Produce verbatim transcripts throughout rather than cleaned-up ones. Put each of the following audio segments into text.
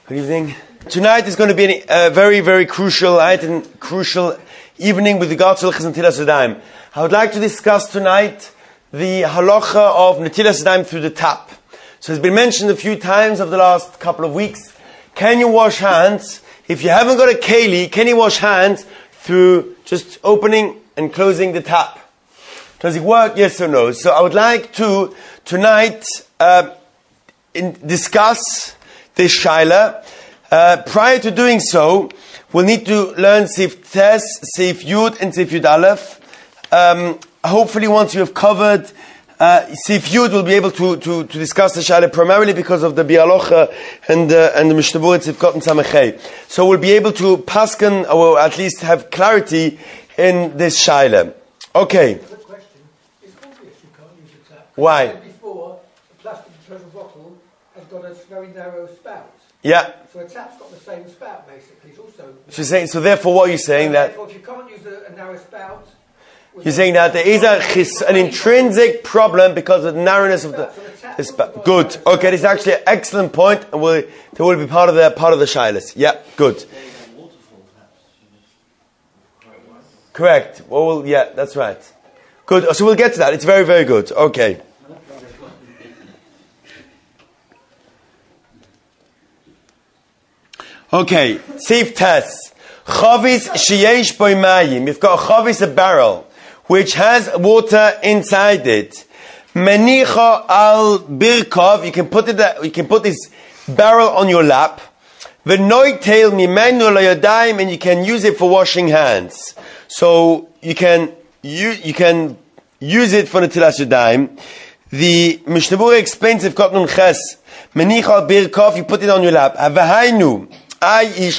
Good evening. Tonight is going to be a uh, very, very crucial night and crucial evening with regards to Hilchos Netilas Yadayim. I would like to discuss tonight the halacha of Netilas Yadayim through the tap. So it's been mentioned a few times over the last couple of weeks. Can you wash hands? If you haven't got a keli, can you wash hands through just opening and closing the tap? Does it work? Yes or no? So I would like to tonight uh, in, discuss this shaila. Uh, prior to doing so, we'll need to learn Sif Tes, Sif Yud, and Sif Yud Aleph. Um, hopefully, once you have covered uh, Sif Yud, we'll be able to, to, to discuss the shaila primarily because of the Bialocha and uh, and the Mishnah Berurah Sif Kot and Samachei. So we'll be able to pasken, or at least have clarity in this shaila. Okay. Why? Before, a plastic disposal bottle has got a very narrow spout. Yeah. So a tap's got the same spout, basically. It's also... So, saying, so therefore what are you saying? That if you can't use a, a narrow spout... You're saying that there is a, an intrinsic problem because of the narrowness of the, the spout. Good. Okay, this is actually an excellent point, and we'll, that will be part of the part of the shilas. Yeah, good. Correct. Well, well, yeah, that's right. Good. So we'll get to that. It's very, very good. Okay. Okay, Sif Tes. Chavis sheyesh boi mayim. You've got a chavis, a barrel, which has water inside it. Menicha al birkov. You can put it. You can put this barrel on your lap. V'noitel mimenu layadayim, and you can use it for washing hands. So you can you you can use it for Netilas Yadayim. The Mishnah Berurah explains if got nun ches. Menicha al birkov. You put it on your lap. Avahainu. We're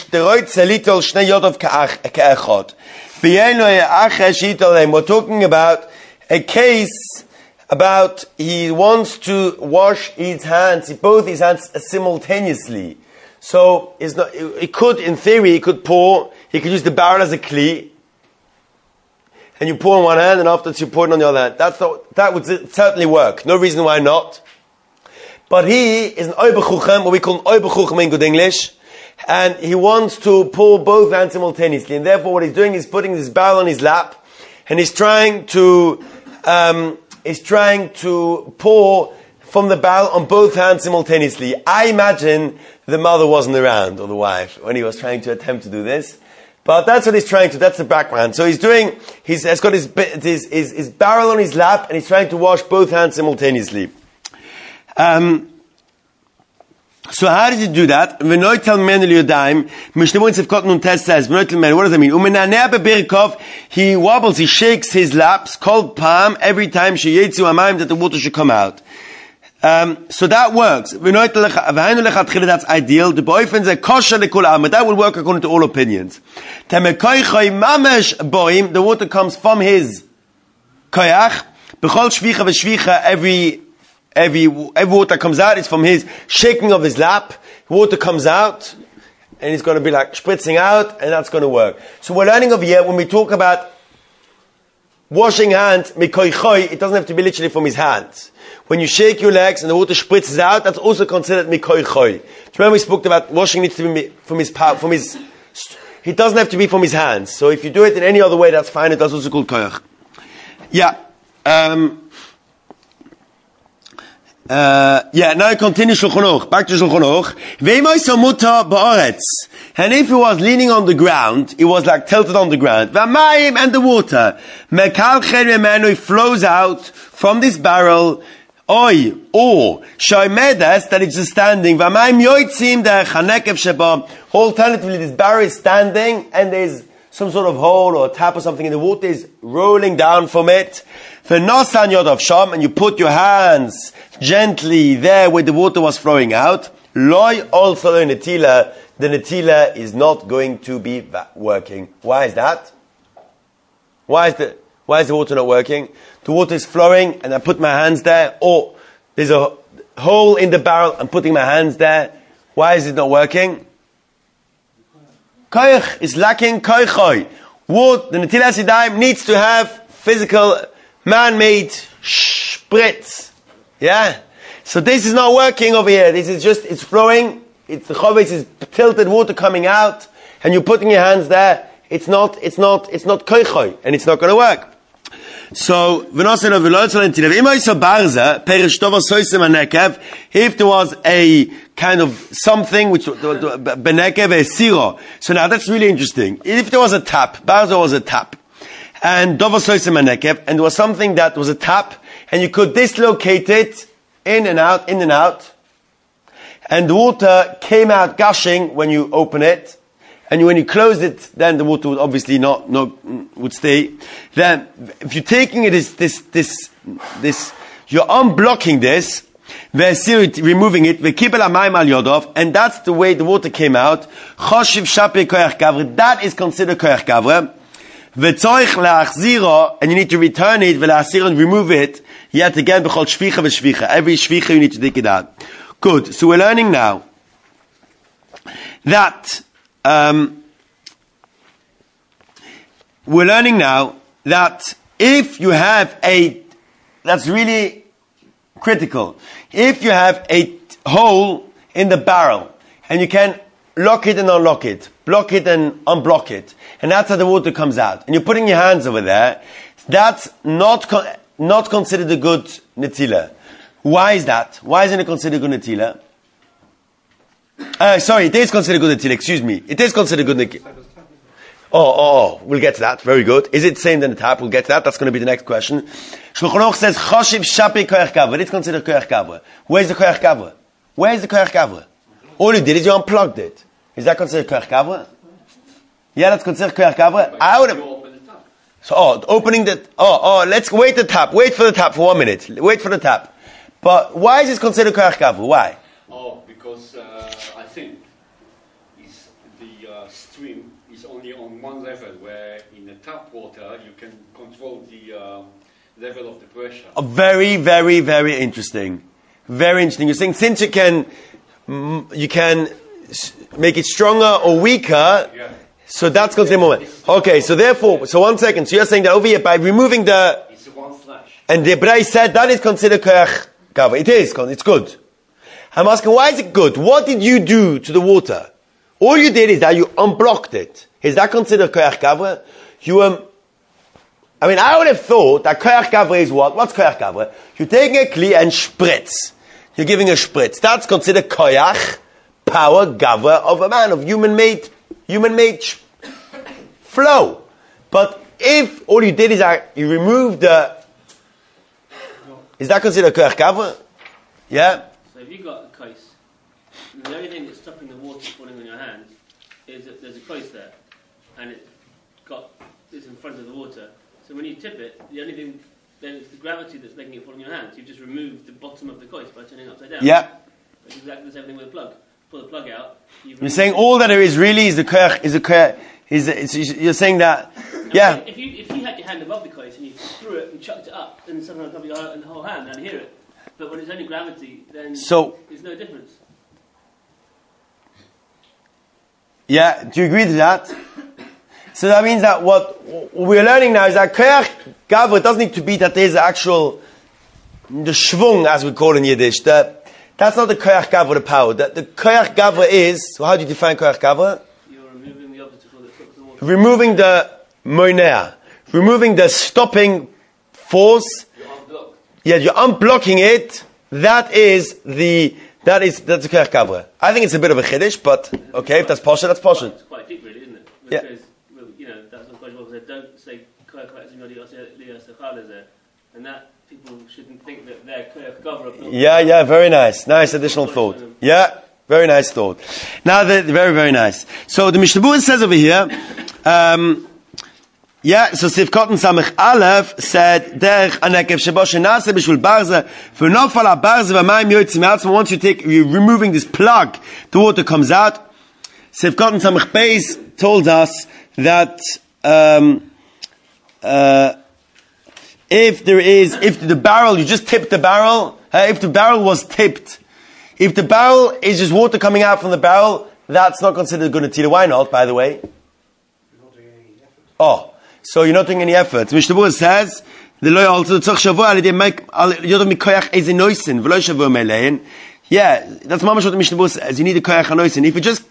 talking about a case about he wants to wash his hands, both his hands simultaneously. So it's not, he could, in theory, he could pour, he could use the barrel as a kli, and you pour on one hand, and afterwards you pour it on the other hand. That's not, that would certainly work. No reason why not. But he is an oibechuchem, what we call an oibechuchem in good English. And he wants to pull both hands simultaneously. And therefore what he's doing is putting this barrel on his lap. And he's trying to, um, he's trying to pour from the barrel on both hands simultaneously. I imagine the mother wasn't around, or the wife, when he was trying to attempt to do this. But that's what he's trying to, that's the background. So he's doing, he's, he's got his, his, his, his barrel on his lap, and he's trying to wash both hands simultaneously. Um, So how does he do that? V'noitel men el yodayim. Mishnah Berurah Sifkot Nun Tes says, v'noitel men, what does that mean? Umenaneh bebirkov, he wobbles, he shakes his laps, called palm, every time sheyetzu amayim, that the water should come out. Um, so that works. V'noitel v'hainu lechatchila, that's ideal. The boyfriend says, kosher lekul am, but that will work according to all opinions. Temekoichoi mamesh boim, the water comes from his koyach, b'chol shvicha v'shvicha, every Every, every water comes out, it's from his shaking of his lap. Water comes out, and it's going to be like spritzing out, and that's going to work. So we're learning over here, when we talk about washing hands, mikoichoi, it doesn't have to be literally from his hands. When you shake your legs and the water spritzes out, that's also considered mikoichoi. Do you remember we spoke about washing needs to be from his power, from his, it doesn't have to be from his hands. So if you do it in any other way, that's fine, it's also called koich. Yeah, um, Uh, yeah, now continue Shulchan Aruch. Back to Shulchan Aruch. And if he was leaning on the ground, he was like tilted on the ground. V'amayim, and the water. Mekalchel memenu, flows out from this barrel. Oy, or shoymedes, that it's just standing. V'amayim yoitzim de chanekev sheba. Alternatively, this barrel is standing, and there's some sort of hole or tap or something, and the water is rolling down from it. V'nosan yodav sham, and you put your hands gently there where the water was flowing out. Loy also the netila, the netila is not going to be working. Why is that? Why is the why is the water not working? The water is flowing, and I put my hands there, or there's a hole in the barrel, I'm putting my hands there. Why is it not working? Koich is lacking koichoi. What the Netilas Yadayim needs to have physical, man-made spritz. Yeah? So this is not working over here. This is just, it's flowing. It's, the chavis is filtered water coming out, and you're putting your hands there, it's not, it's not, it's not koichoi, and it's not going to work. So, if there was a kind of something which, so now that's really interesting. If there was a tap, barza was a tap, and and there was something that was a tap, and you could dislocate it in and out, in and out, and the water came out gushing when you open it, and when you close it, then the water would obviously not, not, would stay. Then, if you're taking it this, this, this, this, you're unblocking this, removing it, and that's the way the water came out. That is considered koyach gavra. And you need to return it, and remove it, yet again, every shvicha you need to take it out. Good. So we're learning now that Um, we're learning now that if you have a, that's really critical, if you have a hole in the barrel and you can lock it and unlock it, block it and unblock it, and that's how the water comes out, and you're putting your hands over there, that's not con- not considered a good netila. Why is that? Why isn't it considered good netila? Uh, sorry, it is considered good netila, excuse me. It is considered good netila. Oh, oh, oh, we'll get to that. Very good. Is it the same than the tap? We'll get to that. That's going to be the next question. Shulchan Aruch says, Choshiv shapi koyach gavra. It's considered koyach gavra. Where's the koyach gavra? Where's the koyach gavra? All you did is you unplugged it. Is that considered koyach gavra? Yeah, that's considered koyach gavra. I would have... So, oh, opening the... Oh, oh, let's wait the tap. Wait for the tap for one minute. Wait for the tap. But why is this considered koyach gavra? Why? Oh, because uh, I think is the uh, stream is only on one level, where in the tap water you can control the uh, level of the pressure. Oh, very, very, very interesting. Very interesting. You're saying since you can, you can make it stronger or weaker, yeah. So that's considered moment. Okay, so therefore, so one second. So you're saying that over here by removing the, it's one flash. And the Bray said that is considered koyach gavra. It is. It's good. I'm asking, why is it good? What did you do to the water? All you did is that you unblocked it. Is that considered koyach gavra? You, um, I mean, I would have thought that koyach gavra is what? What's koyach gavra? You're taking a kli and spritz. You're giving a spritz. That's considered koyach, power, gavra of a man, of human-made, human-made sh- flow. But if all you did is that you removed the, is that considered koyach gavra? Yeah? So if you've got a case, the only thing that's stopping the water falling on your hands is that there's a case there, and it's got it's in front of the water. So when you tip it, the only thing then it's the gravity that's making it fall on your hands. You've just removed the bottom of the case by turning it upside down. Yeah. It's exactly the same thing with a plug. Pull the plug out. You're saying all that there is really is the koyach, is the koyach, is the, it's, you're saying that, yeah. If you if you had your hand above the case and you threw it and chucked it up, then somehow on top of your whole, the whole hand, I'd hear it. But when it's only gravity, then so, there's no difference. Yeah, do you agree to that? So that means that what we're learning now is that koyach gavra doesn't need to be that there's actual, the schwung, as we call in Yiddish. The, that's not the koyach gavra, the power. The, the koyach gavra is, so how do you define koyach gavra? You're removing the obstacle that stops the water. Removing the monea. Removing the stopping force. Yeah, you're unblocking it. That is the, that is, that's a koyach gavra. I think it's a bit of a chiddush, but okay, if that's posher, that's posher. It's quite deep, really, isn't it? Yeah. Because, well, you know, that's what Kodesh said, don't say koyach gavra, and that people shouldn't think that they're koyach gavra. Yeah, yeah, very nice. Nice additional thought. Yeah, very nice thought. Now, the, very, very nice. So the Mishnah Berurah says over here, um, yeah, so Sivkot and Samech Aleph said, Derech anekev shebo shenase b'shul barza, v'nofal ha-barza v'mayim yotzim ha'atzma. Once you take, you're removing this plug, the water comes out. Sivkot and Samech Beis told us that, um, uh, if there is, if the barrel, you just tipped the barrel, uh, if the barrel was tipped, if the barrel is just water coming out from the barrel, that's not considered good netila. Why not, by the way? You're not doing any effort. Oh. So you're not doing any effort. Mishnah Berurah says, the loy also tzach shavua al yedei make al yodam mikoyach eze noisin v'loy shavua melein. Yeah, that's mamash what the Mishnah Berurah says. You need a koyach hanoisin. If you just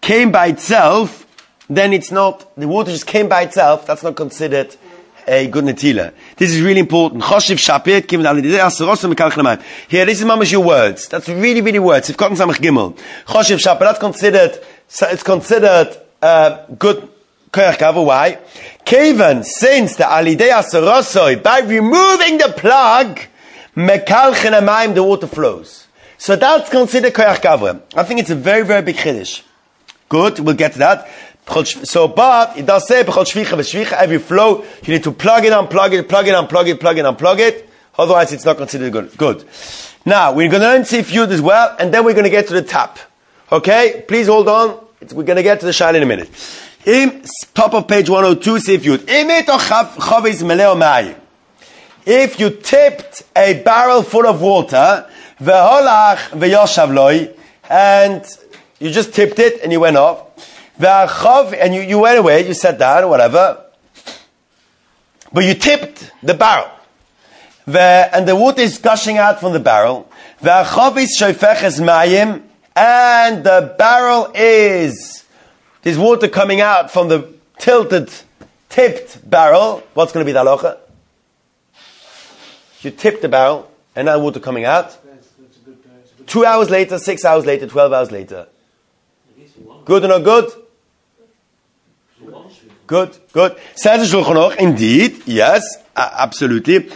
came by itself, then it's not, the water just came by itself, that's not considered a good netila. This is really important. Choshev shapir kim al-yidei asarosa mekalch l'mayim. Here, this is mamash your words. That's really, really words. If cotton samach gimel. Choshev shapir, that's considered, it's considered, uh, good koyach kava. Why? Kevan, since the al-yidei asarosoi, by removing the plug, mekalch l'mayim, the water flows. So that's considered koyach kava. I think it's a very, very big chiddush. Good, we'll get to that. So, but it does say every flow you need to plug it, unplug it, plug it, unplug it, plug it, unplug it. Otherwise, it's not considered good. Good. Now we're going to learn Sif Yud as well, and then we're going to get to the tap. Okay, please hold on. It's, we're going to get to the shayla in a minute. In top of page one oh two, Sif Yud. If you tipped a barrel full of water, and you just tipped it and you went off. And you, you went away, you sat down or whatever, but you tipped the barrel. And the water is gushing out from the barrel. And the barrel is, there's water coming out from the tilted, tipped barrel. What's going to be the halacha? You tipped the barrel, and now water coming out. That's, that's a good, that's a good Two hours later, six hours later, twelve hours later. Good or not good? Good, good. Says the Shulchan Aruch, indeed, yes, uh, absolutely. And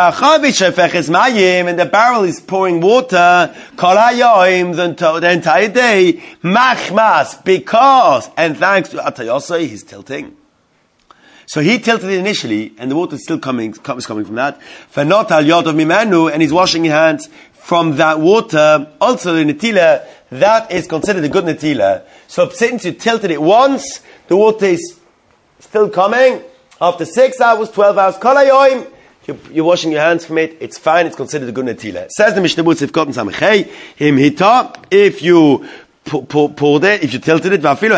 the barrel is pouring water, the entire day, machmas, because, and thanks to Atayosai, he's tilting. So he tilted it initially, and the water is still coming, is coming from that. Not al yod of mimanu, and he's washing his hands from that water. Also the netila, that is considered a good netila. So since you tilted it once, the water is still coming. After six hours, twelve hours, kol hayoim, you're washing your hands from it. It's fine. It's considered a good netila. Says the Mishnah Berurah Sif Kotten Samachei, him hita, if you pulled it, if you tilted it,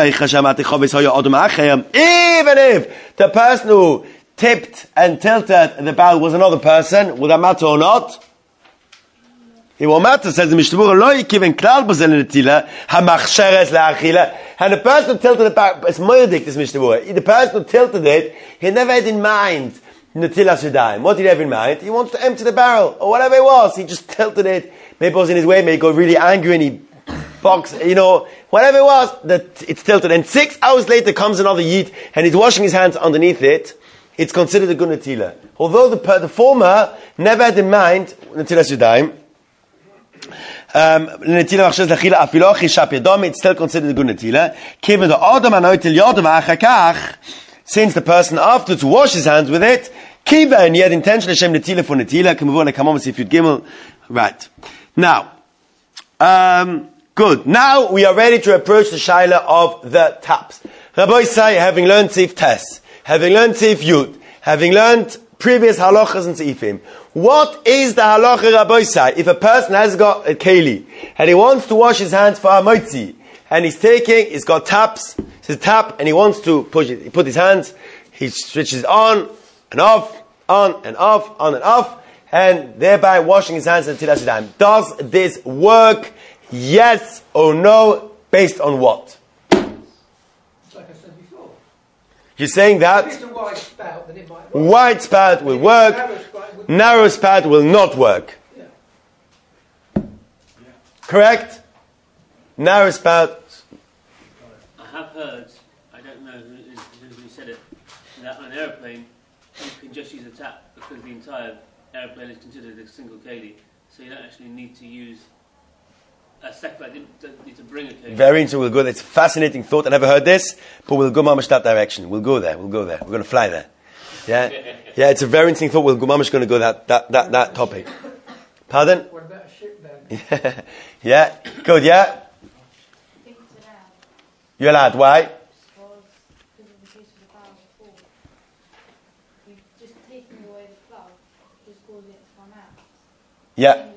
even if the person who tipped and tilted the barrel was another person, would that matter or not? It won't matter, says the Mishnah Berurah, lo yikiven klal bozel netila, hamachsheres la'achila. And the person who tilted the barrel, it's moedik, this Mishnah Berurah. The person who tilted it, he never had in mind netilas yadayim. What did he have in mind? He wants to empty the barrel, or whatever it was. He just tilted it. Maybe it was in his way, maybe he got really angry and he box, you know, whatever it was, that it's tilted. And six hours later comes another yid, and he's washing his hands underneath it. It's considered a good netila. Although the, the former never had in mind netilas yadayim. Um, it's still considered a good netila. Since the person afterwards washes his hands with it, kiva, and he had intention Hashem netila for netila. Right. Now, um, good. Now we are ready to approach the shaila of the taps. Rabbi Say, having learned Sif Tes, having learned Sif Yud, having learned previous halachas and seifim, what is the halacha Rabbi Say? If a person has got a keli and he wants to wash his hands for a motzi, and he's taking, he's got taps, his tap, and he wants to push it, he put his hands, he switches on and off, on and off, on and off, and thereby washing his hands until that's time. Does this work? Yes or no? Based on what? Like I said before. You're saying that if it's a wide spout, then it might work. Wide spout will work, narrow spout, would narrow spout will not work. Yeah. Yeah. Correct? Narrow spout. I have heard, I don't know who, who said it, that on an aeroplane you can just use a tap because the entire aeroplane is considered a single keli, so you don't actually need to use a second. I didn't, don't need to bring a keli. Very interesting. We'll go there. It's a fascinating thought. I never heard this, but we'll go mamash that direction. We'll go there. We'll go there. We're going to fly there. Yeah, yeah. It's a very interesting thought. We'll go mamash going to go that that that that topic. Pardon? What about a ship then? Yeah. Good. Yeah. You're allowed. Why? Yeah.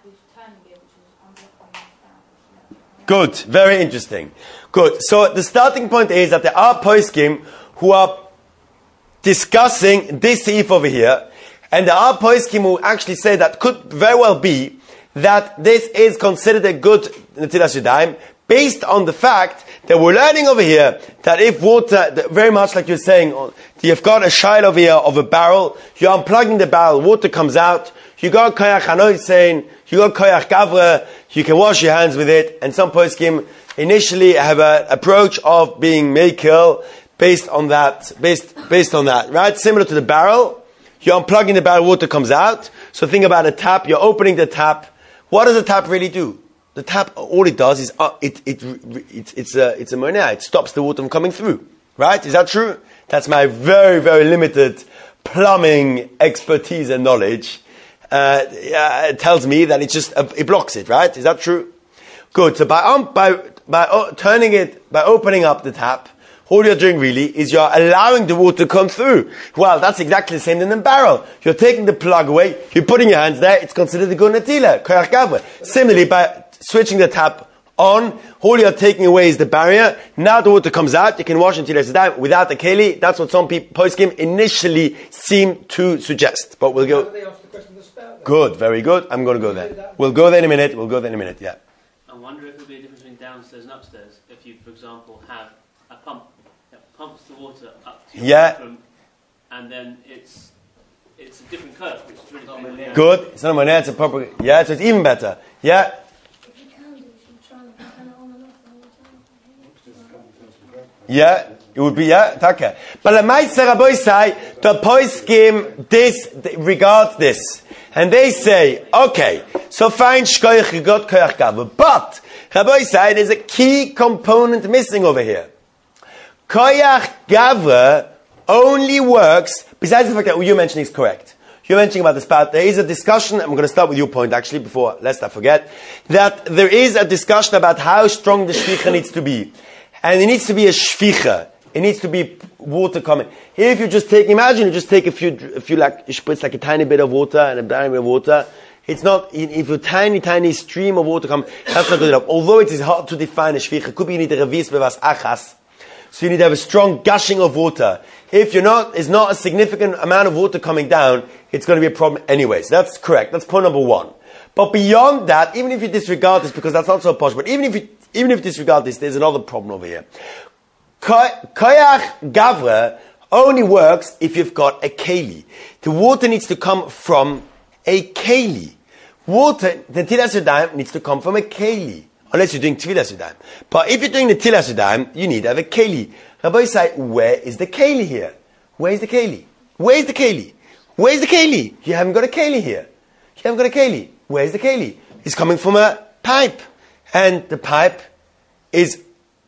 Good. Very interesting. Good. So the starting point is that there are poskim who are discussing this seif over here, and there are poskim who actually say that could very well be that this is considered a good netilas yadayim based on the fact that we're learning over here that if water, that very much like you're saying, you've got a shayla over here of a barrel, you're unplugging the barrel, water comes out, you got koyach hanoisein, you got koyach gavra, you can wash your hands with it, and some poskim initially have an approach of being meikil based on that, based, based on that, right? Similar to the barrel, you're unplugging the barrel, water comes out, so think about a tap, you're opening the tap, what does the tap really do? The tap, all it does is, uh, it, it, it, it's a, it's a monea, it stops the water from coming through, right? Is that true? That's my very, very limited plumbing expertise and knowledge. Uh, it tells me that it just, uh, it blocks it, right? Is that true? Good. So by, um, by, by uh, turning it, by opening up the tap, all you're doing really is you're allowing the water to come through. Well, that's exactly the same in the barrel. You're taking the plug away, you're putting your hands there, it's considered a good natila, koyach gavra. Similarly, by switching the tap on, all you're taking away is the barrier. Now the water comes out, you can wash until it's done without the keli. That's what some people, poskim, initially seem to suggest. But we'll go. They asked the question of the spout, Good, very good. I'm going to go there. We'll go there in a minute. We'll go there in a minute, yeah. I wonder if there'll be a difference between downstairs and upstairs. If you, for example, have a pump that pumps the water up to your Yeah. bathroom, and then it's it's a different curve, which is really depending on- Good. It's not money, it's a proper, yeah, so it's even better. Yeah. If you can do, you should try and turn it on and off all the time. Yeah, it would be, yeah, taka. But the Meister Rabbi say, the poskim this, regards this. And they say, okay, so fine, shkoyach, you got koyach gavra. But, Rabbi say, there's a key component missing over here. Koyach gavra only works, besides the fact that what you're mentioning is correct. You're mentioning about the spout. There is a discussion, I'm going to start with your point actually, before, lest I forget, that there is a discussion about how strong the shvicha needs to be. And it needs to be a shvicha. It needs to be water coming. Here, if you just take, imagine you just take a few, a few like, you spritz like a tiny bit of water and a tiny bit of water. It's not, if a tiny, tiny stream of water comes, that's not good enough. Although it is hard to define a shvicha, could be you need a revis bevas achas. So you need to have a strong gushing of water. If you're not, there's not a significant amount of water coming down, it's going to be a problem anyways. That's correct. That's point number one. But beyond that, even if you disregard this, because that's not so posh, but even if you, even if you disregard this, there's another problem over here. Koyach gavra only works if you've got a keli. The water needs to come from a keli. Water, the Netilas Yadayim needs to come from a keli. Unless you're doing Tfilas Yadayim. But if you're doing the Netilas Yadayim, you need to have a keli. Rabbi say, where is the keli here? Where is the keli? Where is the keli? Where is the keli? You haven't got a keli here. You haven't got a keli. Where is the keli? It's coming from a pipe. And the pipe is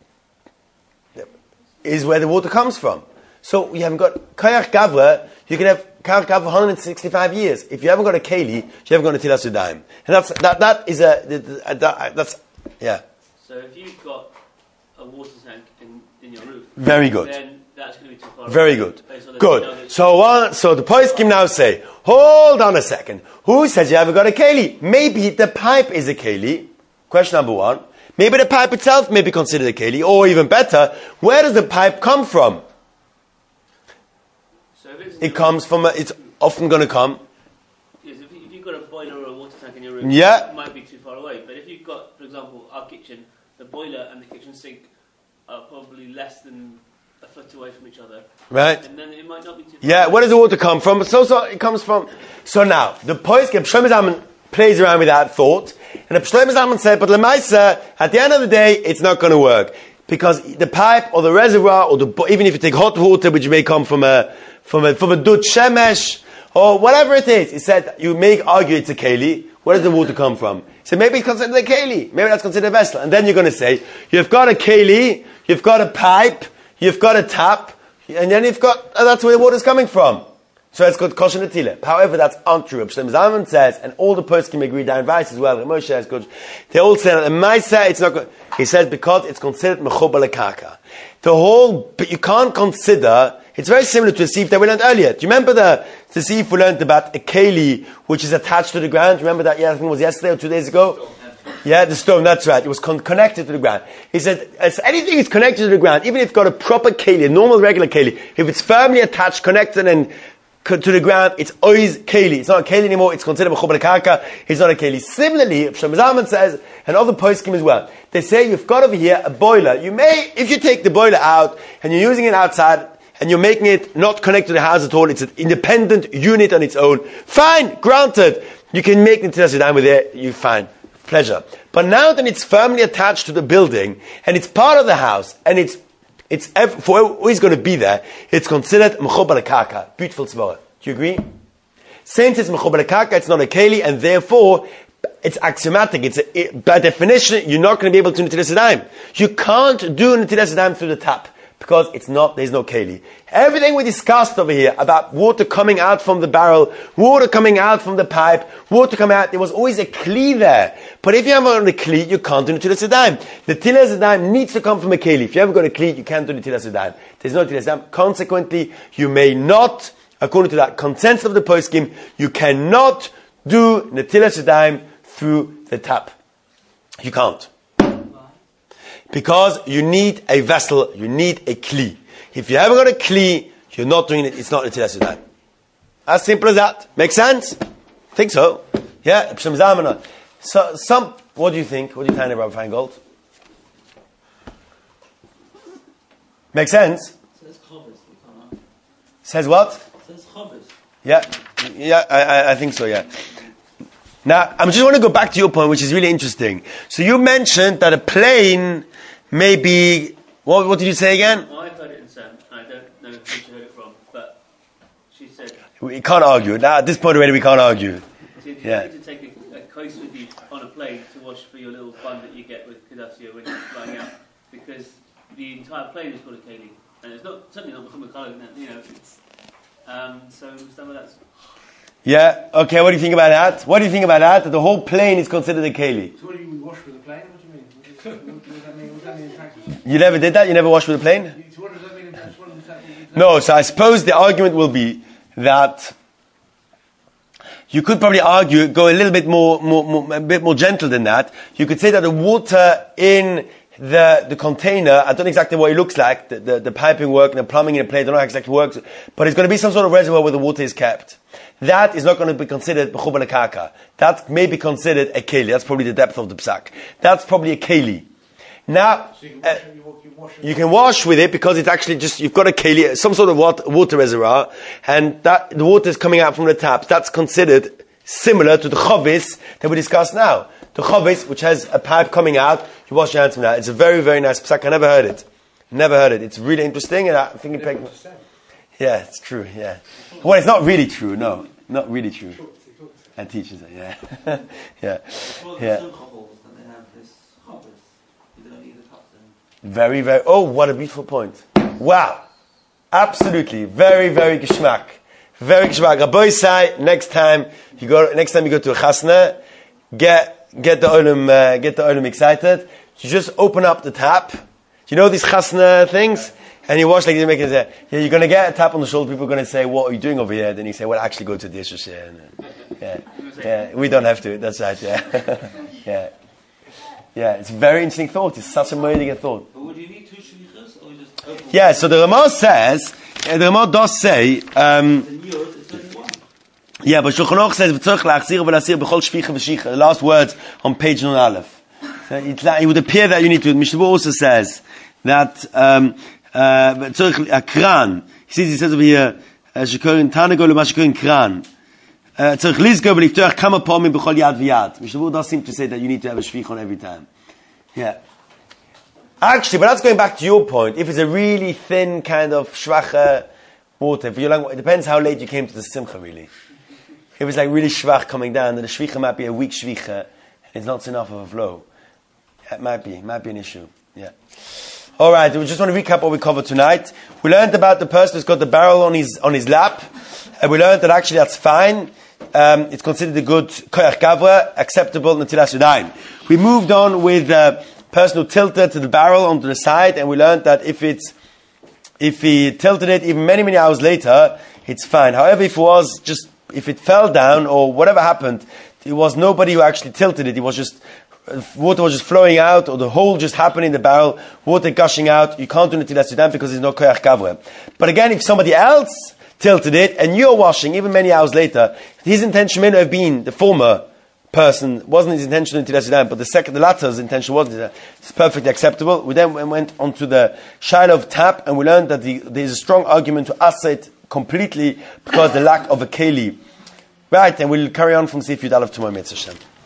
is where the water comes from. So you haven't got Koyach Gavra, you can have Koyach Gavra one hundred sixty-five years. If you haven't got a Keli, you haven't got a Tilas Yadayim. And that's, that, that is a, that, that's, yeah. So if you've got a water tank in, in your roof, Very good. then that's going to be too far Very away. good. Based on the Good. technology. So one, so the poskim now say, hold on a second. Who says you haven't got a Keli? Maybe the pipe is a Keli. Question number one. Maybe the pipe itself may be considered a keli, or even better, where does the pipe come from? So if it's It comes from, a, it's often going to come. Yes, if, you, if you've got a boiler or a water tank in your room, Yeah. it might be too far away. But if you've got, for example, our kitchen, the boiler and the kitchen sink are probably less than a foot away from each other, Right? and then it might not be too far Yeah, away. where does the water come from? So, so it comes from. So now, the poskim, Shlomo Zalman plays around with that thought, and the Shlomo Zalman said, but Lemaisa, at the end of the day, it's not going to work. Because the pipe, or the reservoir, or the, even if you take hot water, which may come from a, from a, from a dut shemesh, or whatever it is, he said, you may argue it's a keli. Where does the water come from? He said, maybe it's considered a keli. Maybe that's considered a vessel. And then you're going to say, you've got a keli, you've got a pipe, you've got a tap, and then you've got, and that's where the water's coming from. So it's called kosher netila. However, that's untrue. Shlomo Zalman says, and all the poskim agree down vice as well. Moshe has good. They all say that the Maisa, it's not good. He says because it's considered mechuba lekaka. The whole, but you can't consider. It's very similar to a sieve that we learned earlier. Do you remember the the sieve we learned about a keli which is attached to the ground? Remember that? Yeah, I think it was yesterday or two days ago. Yeah, the stone, that's right. It was con- connected to the ground. He said, as anything is connected to the ground, even if it's got a proper keli, a normal regular keli, if it's firmly attached, connected, and to the ground, it's always keli. It's not a keli anymore, it's considered mechubar lekaka, it's not a keli. Similarly, Shlomo Zalman says, and other poskim as well, they say you've got over here a boiler. You may, if you take the boiler out, and you're using it outside, and you're making it not connected to the house at all, it's an independent unit on its own, fine, granted. You can make Netilas Yadayim with it, you fine. Pleasure. But now that it's firmly attached to the building, and it's part of the house, and it's it's ev- for always going to be there, it's considered mechubar lekaka. Beautiful tzvara. Do you agree? Since it's mechubar lekaka, it's not a keli, and therefore it's axiomatic. It's a, it, by definition, you're not going to be able to Netilas Yadayim. You can't do Netilas Yadayim through the tap. Because it's not, there's no keli. Everything we discussed over here about water coming out from the barrel, water coming out from the pipe, water coming out, there was always a kli there. But if you haven't got a kli, you can't do Netilas Yadayim. The Netilas Yadayim needs to come from a keli. If you haven't got a kli, you can't do Netilas Yadayim. There's no Netilas Yadayim. Consequently, you may not, according to that consensus of the poskim, you cannot do Netilas Yadayim through the tap. You can't. Because you need a vessel, you need a kli. If you haven't got a kli, you're not doing it, it's not Netilas Yadayim. As simple as that. Make sense? Think so. Yeah? So, some, what do you think? What do you think, Rabbi Feingold? Make sense? Says Chavis. Says what? Says Chavis. Yeah, yeah, I, I, I think so, yeah. Now, I just want to go back to your point, which is really interesting. So you mentioned that a plane may be, what, what did you say again? Well, I heard it in Sam. I don't know who she heard it from, but she said... We can't argue. Now, at this point already, we can't argue. So if Yeah. you need to take a, a coast with you on a plane to wash for your little fun that you get with Kadassia when you're flying out, because the entire plane is called a keli, and it's not certainly not become a colour, you know. It's, um, so some of that's... Yeah, okay, what do you think about that? What do you think about that? That the whole plane is considered a keli. So what do you mean wash with a plane? What do you mean? What does that mean? What does that mean in practice? You never did that? You never washed with a plane? So what does that mean in practice? What does that mean? No, so I suppose the argument will be that you could probably argue, go a little bit more, more, more a bit more gentle than that. You could say that the water in the the container, I don't know exactly what it looks like, the, the, the piping work and the plumbing in the plane, I don't know how it exactly works, but it's going to be some sort of reservoir where the water is kept. That is not going to be considered mechubar lekaka. That may be considered a keli. That's probably the depth of the psak. That's probably a keli. Now, So you can uh, wash, you walk, you wash it. you can wash with it because it's actually just, you've got a keli, some sort of water, water reservoir, and that, the water is coming out from the taps. That's considered similar to the chavis that we discussed now. The chavis, which has a pipe coming out, you wash your hands from that. It's a very, very nice psak. I never heard it. Never heard it. It's really interesting, and I think it Never makes... understand. Yeah, it's true, yeah. Well, it's not really true, no. Not really true. And teaches it, yeah. yeah. Well, Yeah. some couples that they have this Chavis. You don't need a top then. Very, very, oh, what a beautiful point. Wow. Absolutely. Very, very geschmack. Very geschmack. Rabbi say, next time you go, next time you go to a chasna, get, get the olim, uh, get the olim excited. You just open up the tap. You know these chasna things? And you watch like they make it say, yeah, you're going to get a tap on the shoulder. People are going to say, what are you doing over here? Then you say, well, actually go to the Yeshua. Yeah, yeah, we don't have to. That's right, yeah. yeah. Yeah, it's a very interesting thought. It's such a moedic thought. But would you need two shlichus or just open Yeah, so the Ramah says, uh, the Ramah does say, um, the yod? It's only one. yeah, but Shulchan Aruch says, "V'tzorich la'achzir v'lasir b'chol shvicha v'shicha." The last words on page Nun Aleph. So it, it would appear that you need to. Mishnah also says that um, uh, v'tzorich akran. He says, he says over here, "Shekorin tanago l'ma shekorin kran." Tzorich lizgo v'liftoach kama pomim b'chol yad v'yad. Mishnah does seem to say that you need to have a shvicha on every time. Yeah. Actually, but that's going back to your point. If it's a really thin kind of shvacha water, for your long, it depends how late you came to the simcha, really. If it's like really shvach coming down, then the shvicha might be a weak shvicha, and it's not enough of a flow. It might be, it might be an issue. Yeah. All right, we just want to recap what we covered tonight. We learned about the person who's got the barrel on his on his lap, and we learned that actually that's fine. Um, it's considered a good koyach gavra, acceptable netilas yadayim. We moved on with uh, person who tilted to the barrel onto the side, and we learned that if it's if he tilted it even many many hours later, it's fine. However, if it was just if it fell down or whatever happened, it was nobody who actually tilted it. It was just water was just flowing out, or the hole just happened in the barrel, water gushing out. You can't do netilas yadayim because there's no koyach gavra. But again, if somebody else tilted it, and you're washing, even many hours later, his intention may not have been the former person, wasn't his intention until Yasudan, but the second, the latter's intention wasn't. It's perfectly acceptable. We then went on to the Shaila of tap, and we learned that the, there's a strong argument to asa it completely because the lack of a keli. Right, and we'll carry on from Sif Yud Aleph tomorrow, Mitzvah Hashem.